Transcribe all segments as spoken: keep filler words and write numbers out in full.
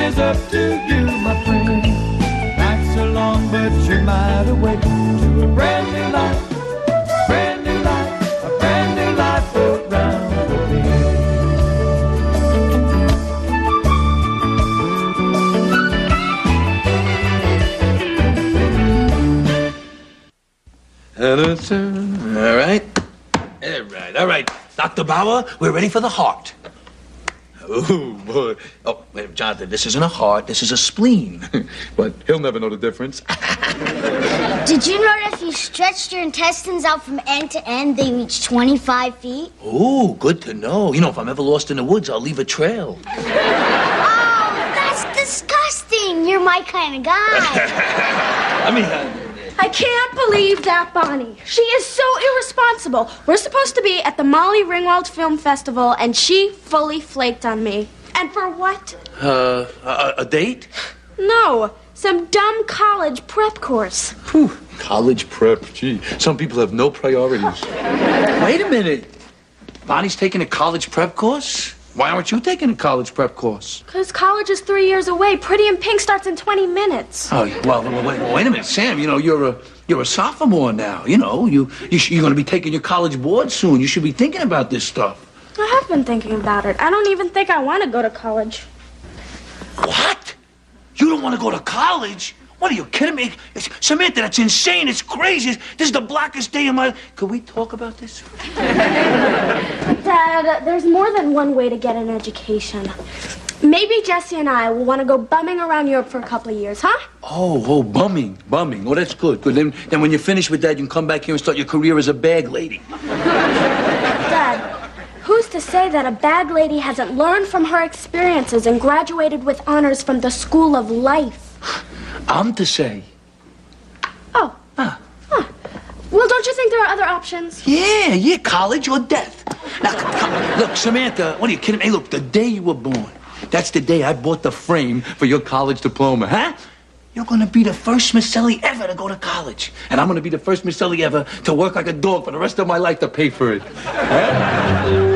is up to you, my friend. Nights are long, but you're might awake to a brand new life, brand new life, a brand new life built round the bend. All right. All right, all right. Doctor Bauer, we're ready for the heart. Oh, boy. Oh, wait, Jonathan, this isn't a heart. This is a spleen. But he'll never know the difference. Did you know that if you stretched your intestines out from end to end, they reach twenty-five feet? Oh, good to know. You know, if I'm ever lost in the woods, I'll leave a trail. Oh, that's disgusting. You're my kind of guy. I mean... Uh, I can't believe that Bonnie. She is so irresponsible. We're supposed to be at the Molly Ringwald Film Festival, and she fully flaked on me. And for what? Uh, a, a date? No, some dumb college prep course. Whew, college prep. Gee, some people have no priorities. Wait a minute. Bonnie's taking a college prep course? Why aren't you taking a college prep course? Because college is three years away. Pretty in Pink starts in twenty minutes. Oh, well, well, wait, well, wait a minute, Sam. You know, you're a you're a sophomore now. You know, you, you sh- you're going to be taking your college board soon. You should be thinking about this stuff. I have been thinking about it. I don't even think I want to go to college. What? You don't want to go to college? What, are you kidding me? It's, Samantha, that's insane. It's crazy. This is the blackest day of my... Could we talk about this? Dad, there's more than one way to get an education. Maybe Jesse and I will want to go bumming around Europe for a couple of years, huh? Oh, oh, bumming, bumming. Oh, that's good. Good. Then, then when you're finished with that, you can come back here and start your career as a bag lady. Dad, who's to say that a bag lady hasn't learned from her experiences and graduated with honors from the school of life? I'm to say. Oh. Huh. Huh. Well, don't you think there are other options? Yeah, yeah, college or death. Now, come, come. Look, Samantha, what are you kidding me? Hey, look, the day you were born, that's the day I bought the frame for your college diploma, huh? You're going to be the first Miss Ellie ever to go to college. And I'm going to be the first Miss Ellie ever to work like a dog for the rest of my life to pay for it. Huh?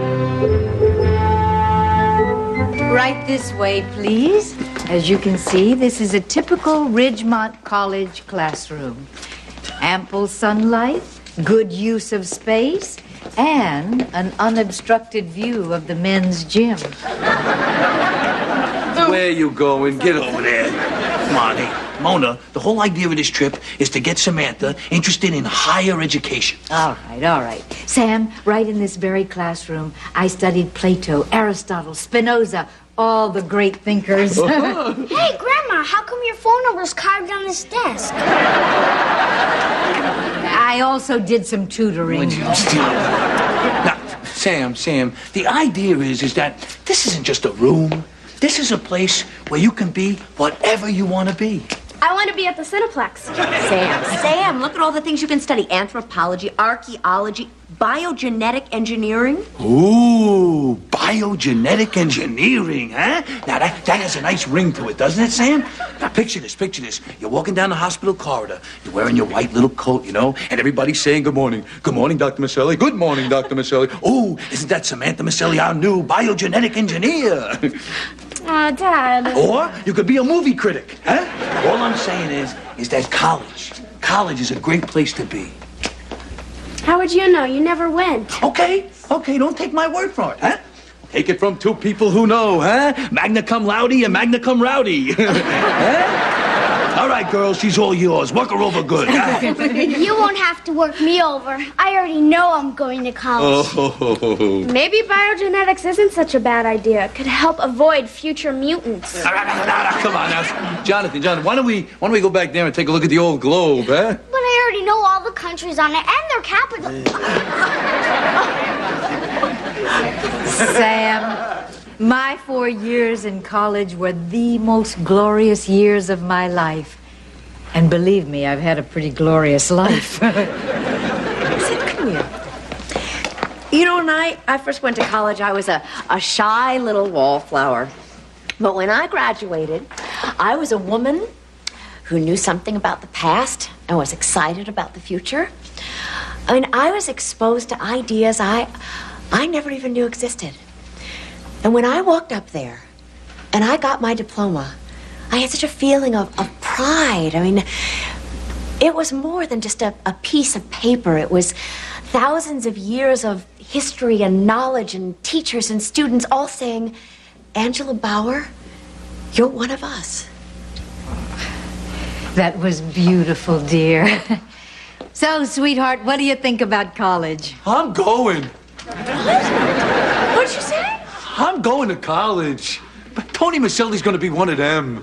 Right this way, please. As you can see, this is a typical Ridgemont College classroom. Ample sunlight, good use of space, and an unobstructed view of the men's gym. Where are you going? Get over there. Come on, hey, Mona, the whole idea of this trip is to get Samantha interested in higher education. All right, all right. Sam, right in this very classroom, I studied Plato, Aristotle, Spinoza, all the great thinkers. Hey, Grandma, how come your phone number's carved on this desk? I also did some tutoring. Now, Sam, Sam, the idea is, is that this isn't just a room. This is a place where you can be whatever you want to be. I want to be at the Cineplex. Sam, Sam, look at all the things you can study. Anthropology, archaeology, biogenetic engineering. Ooh, biogenetic engineering, huh? Now, that, that has a nice ring to it, doesn't it, Sam? Now, picture this, picture this. You're walking down the hospital corridor. You're wearing your white little coat, you know, and everybody's saying good morning. Good morning, Doctor Maselli. Good morning, Doctor Maselli. Ooh, isn't that Samantha Maselli, our new biogenetic engineer? Aw, Dad. Or you could be a movie critic, huh? All I'm saying is, is that college, college is a great place to be. How would you know? You never went. Okay, okay, don't take my word for it, huh? Take it from two people who know, huh? Magna cum laude and magna cum rowdy. Huh? All right, girls, she's all yours. Work her over good. You won't have to work me over. I already know I'm going to college. Oh. Maybe biogenetics isn't such a bad idea. It could help avoid future mutants. Come on now, Jonathan, Jonathan, why don't we why don't we go back there and take a look at the old globe, huh? But I already know all the countries on it and their capitals. Sam, my four years in college were the most glorious years of my life. And believe me, I've had a pretty glorious life. Sid, come here. You know, when I, I first went to college, I was a, a shy little wallflower. But when I graduated, I was a woman who knew something about the past and was excited about the future. I mean, I was exposed to ideas I, I never even knew existed. And when I walked up there, and I got my diploma, I had such a feeling of, of pride. I mean, it was more than just a, a piece of paper. It was thousands of years of history and knowledge and teachers and students all saying, Angela Bauer, you're one of us. That was beautiful, dear. So, sweetheart, what do you think about college? I'm going. What did you say? I'm going to college. But Tony Maselli's going to be one of them.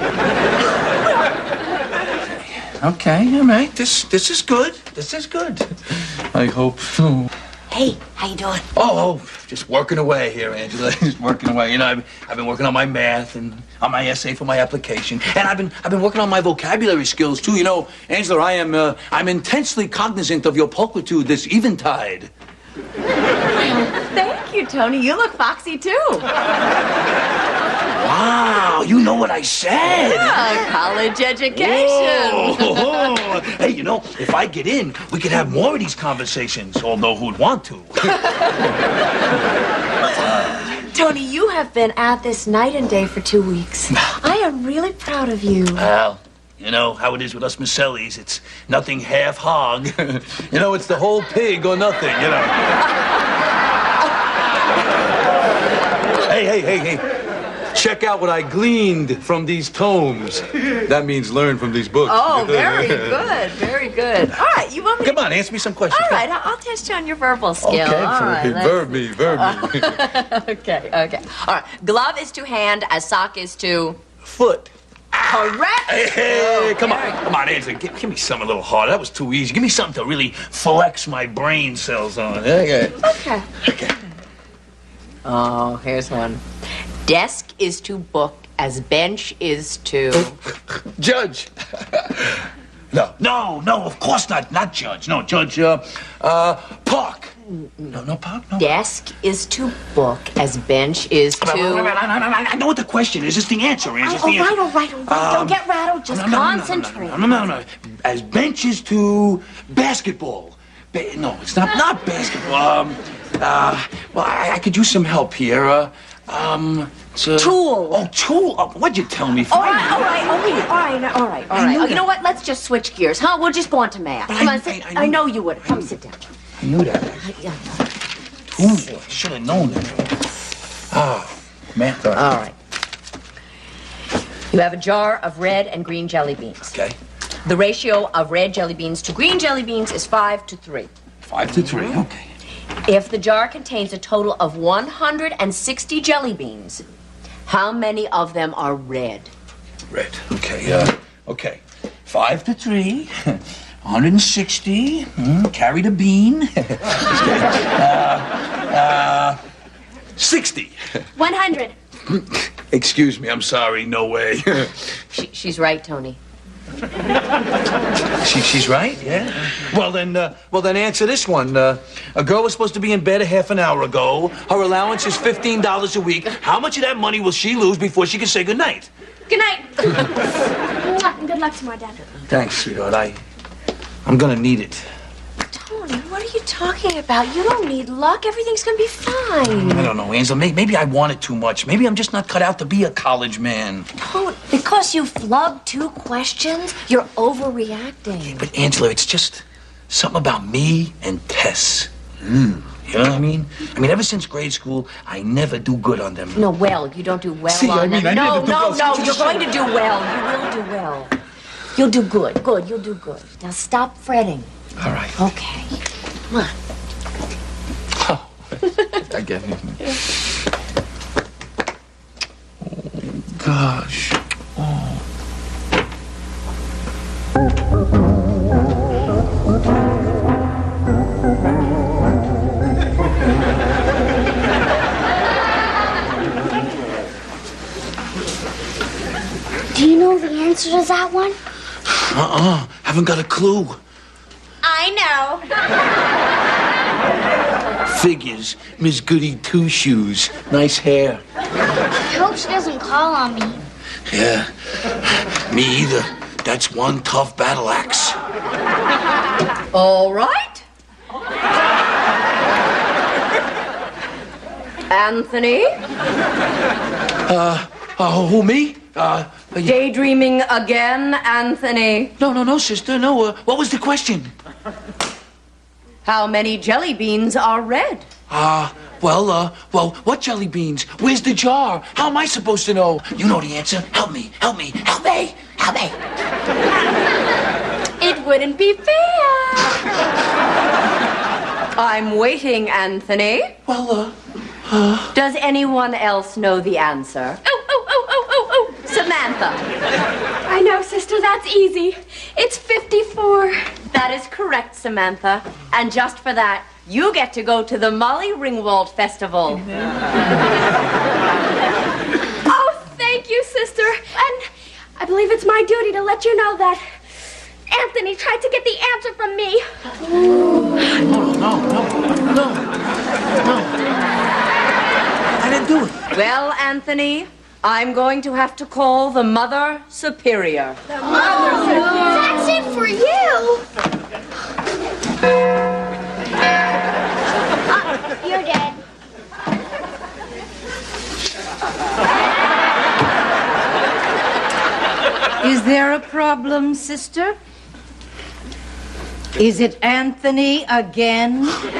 Okay, all right. This this is good. This is good. I hope so. Hey, how you doing? Oh, oh, just working away here, Angela. Just working away. You know, I've, I've been working on my math and on my essay for my application, and I've been I've been working on my vocabulary skills too. You know, Angela, I am uh, I'm intensely cognizant of your pulchritude this eventide. Thank you, Tony. You look foxy too. Wow, you know what I said. Yeah, college education. Oh, oh, oh. Hey, you know, if I get in, we could have more of these conversations, although who'd want to? Tony, you have been at this night and day for two weeks. I am really proud of you. Well, you know how it is with us Masellis. It's nothing half hog. You know, it's the whole pig or nothing, you know. Hey, hey, hey, hey. Check out what I gleaned from these tomes. That means learn from these books. Oh, very good, very good. All right, you want me to... Come on, answer me some questions. All right, I'll, I'll test you on your verbal skill. Okay, All right, verb me, verb me. okay, okay. All right, glove is to hand as sock is to... Foot. Correct. Hey, hey, come on, very come on, Angela. Give, give me something a little harder. That was too easy. Give me something to really flex my brain cells on. Okay. Okay. Okay. Oh, here's one. Desk is to book as bench is to... Judge. No, no, no, of course not. Not judge. No, judge, uh, uh, park. No, no, park, no. Desk is to book as bench is to... I know what the question is. It's the answer, Angela. It's the All right, answer. all right, all right. Don't get rattled. Just no, no, no, no, no, concentrate. No, no, no, no, no. As bench is to basketball. Ba- no, it's not, not basketball. Um, uh, well, I, I could use some help here. Uh, um... Uh, Tool. Oh, tool. Oh, what'd you tell me? All right, all right, all right, all right, all right, all right. Oh, you know what? Let's just switch gears, huh? We'll just go on to math. But Come I- on, sit. I- I I know- know you would. Come sit down. I knew that. Uh, yeah. Tool. I should have known that. Oh, man. All right. All right. You have a jar of red and green jelly beans. Okay. The ratio of red jelly beans to green jelly beans is five to three. Five to three. Okay. If the jar contains a total of one hundred sixty jelly beans, how many of them are red? Red. Okay. Uh, okay. Five to three. one hundred sixty. Mm, carry the bean. uh, uh, sixty. one hundred. Excuse me. I'm sorry. No way. She, she's right, Tony. she, she's right. Yeah. Well then. Uh, well then. Answer this one. Uh, a girl was supposed to be in bed a half an hour ago. Her allowance is fifteen dollars a week. How much of that money will she lose before she can say goodnight? Good night. Mwah, and good luck tomorrow, Dad. Thanks, sweetheart. I, I'm gonna need it. Tony, what are you talking about? You don't need luck. Everything's gonna be fine. I don't know, Angela. Maybe, maybe I want it too much. Maybe I'm just not cut out to be a college man. Tony, because you flubbed two questions, you're overreacting. But Angela, it's just something about me and Tess. Mm. You know what I mean? I mean, ever since grade school, I never do good on them. No, well, you don't do well See, on I mean, them. I no, never do no, well. no, you're going to do well. You will do well. You'll do good. Good, you'll do good. Now stop fretting. All right. Okay. Come on. Oh, I get it. Oh, gosh. Oh. Do you know the answer to that one? Uh-uh. Haven't got a clue. I know. Figures. Miss Goody Two-Shoes. Nice hair. I hope she doesn't call on me. Yeah. Me either. That's one tough battle axe. All right. Anthony? Uh, Uh, who, me? Uh, uh, yeah. Daydreaming again, Anthony? No, no, no, sister, no. Uh, what was the question? How many jelly beans are red? Ah, uh, well, uh, well, what jelly beans? Where's the jar? How am I supposed to know? You know the answer. Help me, help me, help me, help me. It wouldn't be fair. I'm waiting, Anthony. Well, uh, uh... Does anyone else know the answer? Oh, oh, oh, oh, oh, oh. Samantha. I know, sister, that's easy. It's fifty-four. That is correct, Samantha. And just for that, you get to go to the Molly Ringwald Festival. Oh, thank you, sister. And I believe it's my duty to let you know that Anthony tried to get the answer from me. No, no, no, no, no. I didn't do it. Well, Anthony, I'm going to have to call the Mother Superior. The Mother Superior? That's it for you. Uh, you're dead. Is there a problem, sister? Is it Anthony again?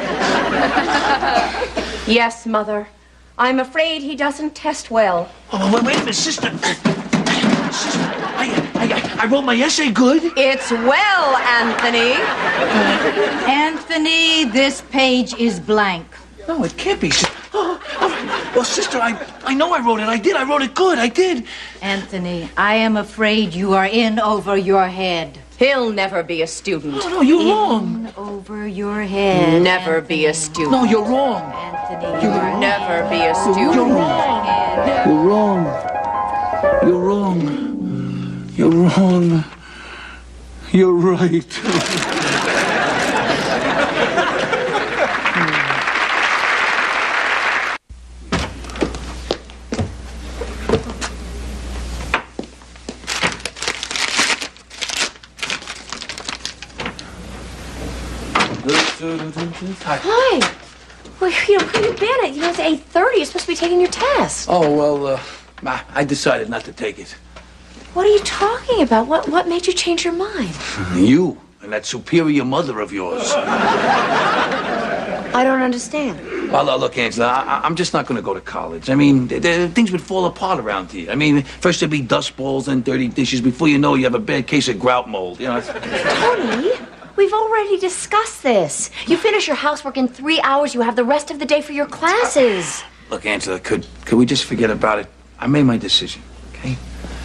Yes, Mother. I'm afraid he doesn't test well. Oh, wait, wait a minute, sister. Sister, I, I, I wrote my essay good. It's well, Anthony. Anthony, this page is blank. No, it can't be. Oh, oh, well, sister, I, I know I wrote it. I did. I wrote it good. I did. Anthony, I am afraid you are in over your head. He'll never be a student. No, no, you're in wrong. over your head. Never Anthony. be a student. No, you're wrong. Anthony, You're you are Never be a student. You're wrong. You're wrong. You're wrong. You're wrong. You're right. Hi. Hi. Well, you know, where you been at? You know, it's eight thirty. You're supposed to be taking your test. Oh, well, uh, I decided not to take it. What are you talking about? What What made you change your mind? You and that superior mother of yours. I don't understand. Well, uh, look, Angela, I, I'm just not going to go to college. I mean, th- th- things would fall apart around here. I mean, first there'd be dust balls and dirty dishes. Before you know, you have a bad case of grout mold. You know. Tony, we've already discussed this. You finish your housework in three hours. You have the rest of the day for your classes. Look, Angela, could could we just forget about it? I made my decision. Okay.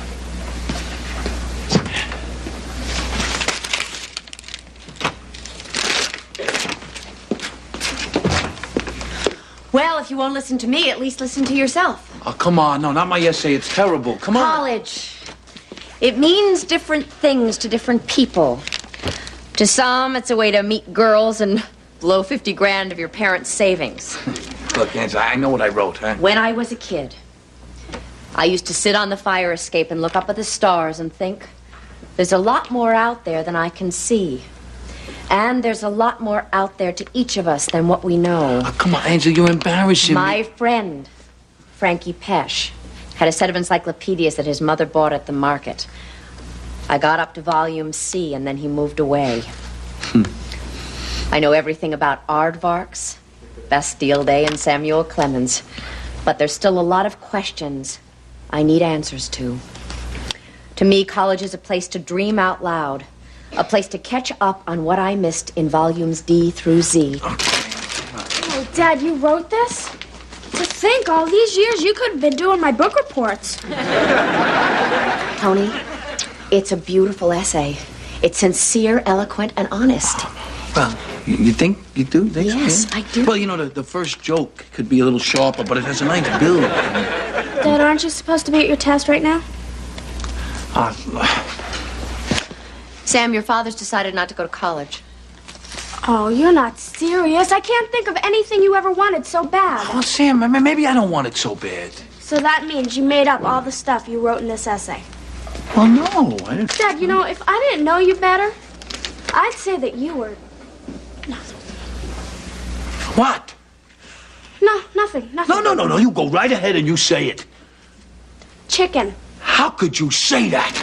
Well, if you won't listen to me, at least listen to yourself. Oh, come on. No, not my essay. It's terrible. Come on. College. It means different things to different people. To some, it's a way to meet girls and blow fifty grand of your parents' savings. Look, Angela, I know what I wrote, huh? When I was a kid, I used to sit on the fire escape and look up at the stars and think, there's a lot more out there than I can see. And there's a lot more out there to each of us than what we know. Oh, come on, Angela, you're embarrassing My me. friend, Frankie Pesh, had a set of encyclopedias that his mother bought at the market. I got up to volume C, and then he moved away. Hmm. I know everything about aardvarks, Bastille Day, and Samuel Clemens. But there's still a lot of questions I need answers to. To me, college is a place to dream out loud. A place to catch up on what I missed in volumes D through Z. Oh, Dad, you wrote this? To think, all these years you could have been doing my book reports. Tony, it's a beautiful essay. It's sincere, eloquent, and honest. Well, you, you think you do? Think so, Yes, yeah? I do. Well, you know, the, the first joke could be a little sharper, but it has a nice build. Dad, aren't you supposed to be at your test right now? Uh, Sam, your father's decided not to go to college. Oh, you're not serious. I can't think of anything you ever wanted so bad. well, Sam, I mean, maybe I don't want it so bad. So that means you made up all the stuff you wrote in this essay. Well, no, I didn't. Dad, you know, if I didn't know you better, I'd say that you were... What? No, nothing, nothing. No, no, no, no. You go right ahead and you say it. chicken. How could you say that?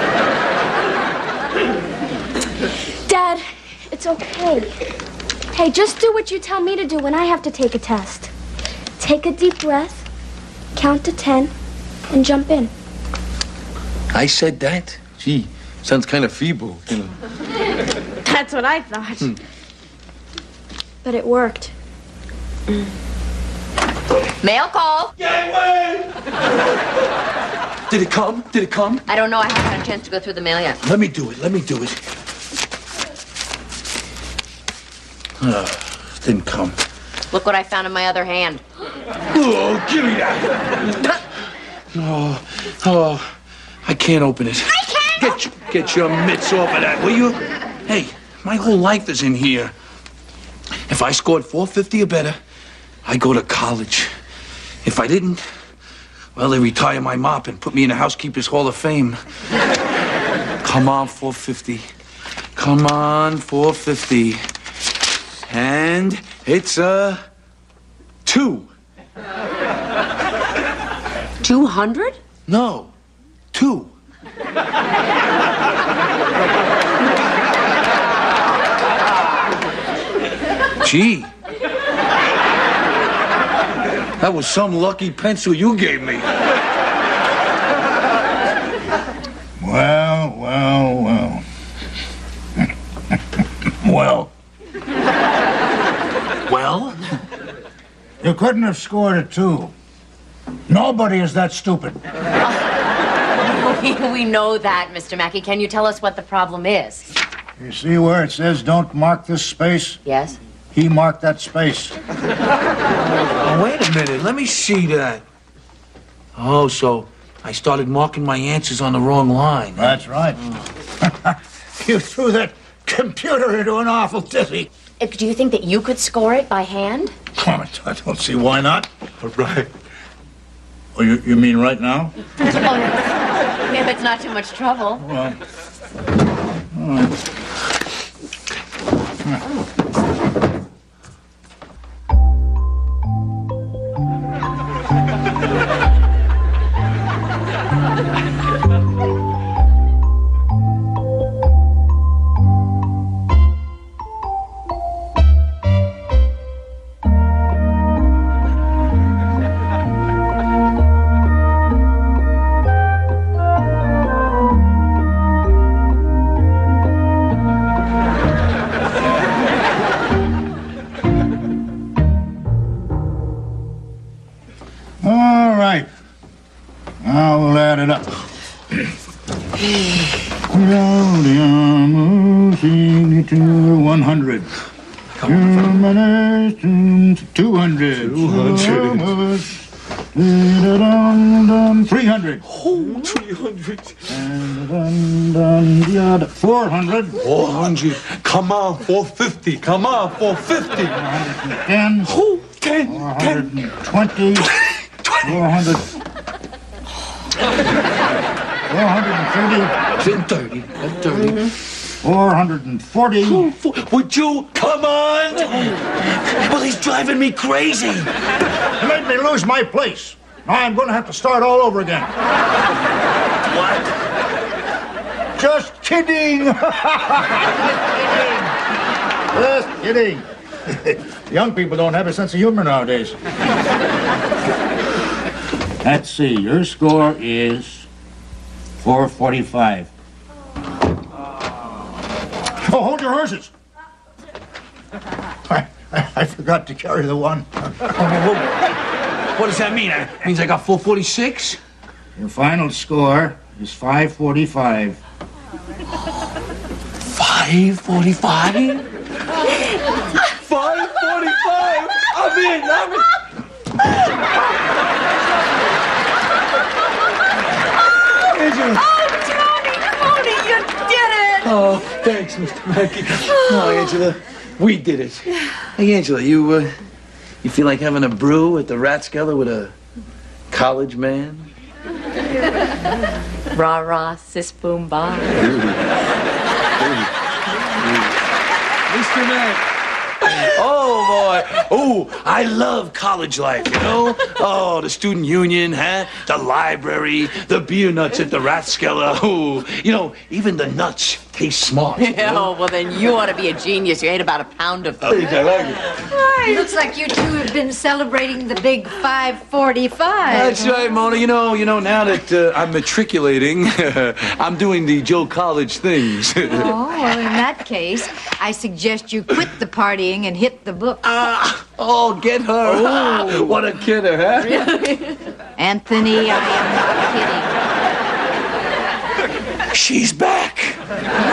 Dad, it's okay. Hey, just do what you tell me to do when I have to take a test. Take a deep breath, count to ten, and jump in. I said that? Gee, sounds kind of feeble, you know. That's what I thought. Hmm. But it worked. Mail call. Gangway! Did it come? Did it come? I don't know. I haven't had a chance to go through the mail yet. Let me do it. Let me do it. Oh, didn't come. Look what I found in my other hand. Oh, give me that. Oh, oh, I can't open it. I can't. Get your, get your mitts off of that, will you? Hey, my whole life is in here. If I scored four fifty or better, I go to college. If I didn't, well, they retire my mop and put me in the Housekeepers Hall of Fame. Come on, four fifty. Come on, four fifty. And it's a uh, two. Two hundred? No, two. Gee. That was some lucky pencil you gave me. Well, well, well. Well. Well? You couldn't have scored a two. Nobody is that stupid. We, we know that, Mister Mackey. Can you tell us what the problem is? You see where it says don't mark this space? Yes. He marked that space. Oh, wait a minute. Let me see that. Oh, so I started marking my answers on the wrong line. That's right. Oh. You threw that computer into an awful dizzy. Uh, do you think that you could score it by hand? I don't see why not. Right. Oh, you, you mean right now? Oh, if it's not too much trouble. Well, all right. one hundred. Two minutes, two hundred. Two hundred. Three hundred. Oh, three hundred. And four hundred. Four hundred. Come on, four fifty. Come on, four fifty. Four hundred and ten. Oh, ten. Four hundred and twenty. Four hundred. Four hundred and thirty. Thirty. Thirty. Mm-hmm. Four hundred and forty. Oh, for, would you come on? Well, he's driving me crazy. You made me lose my place. Now I'm going to have to start all over again. What? Just kidding. Just kidding. Young people don't have a sense of humor nowadays. Let's see. Your score is four forty-five. Oh, hold your horses. I, I, I forgot to carry the one. What does that mean? It means I got four forty-six? Your final score is five forty-five. five forty-five? five forty-five? I'm in, I'm in. Angela. Oh, Tony, Tony, you did it! Oh, thanks, Mister Mackey. Oh, Angela, we did it. Hey, Angela, you, uh, you feel like having a brew at the Rathskeller with a college man? Rah, rah, sis, boom, bye. Mister Mack. Oh, boy. Oh, I love college life, you know? Oh, the student union, huh? The library, the beer nuts at the Rathskeller. Oh, you know, even the nuts taste smart. You know? Oh, well, then you ought to be a genius. You ate about a pound of them. I like it. Looks like you two have been celebrating the big five forty-five. That's right, Mona. You know, you know, now that uh, I'm matriculating, I'm doing the Joe College things. Oh, well, in that case, I suggest you quit the partying and hit the book. Ah, oh, get her. Oh. What a kidder, huh? Anthony, I am not kidding. She's back.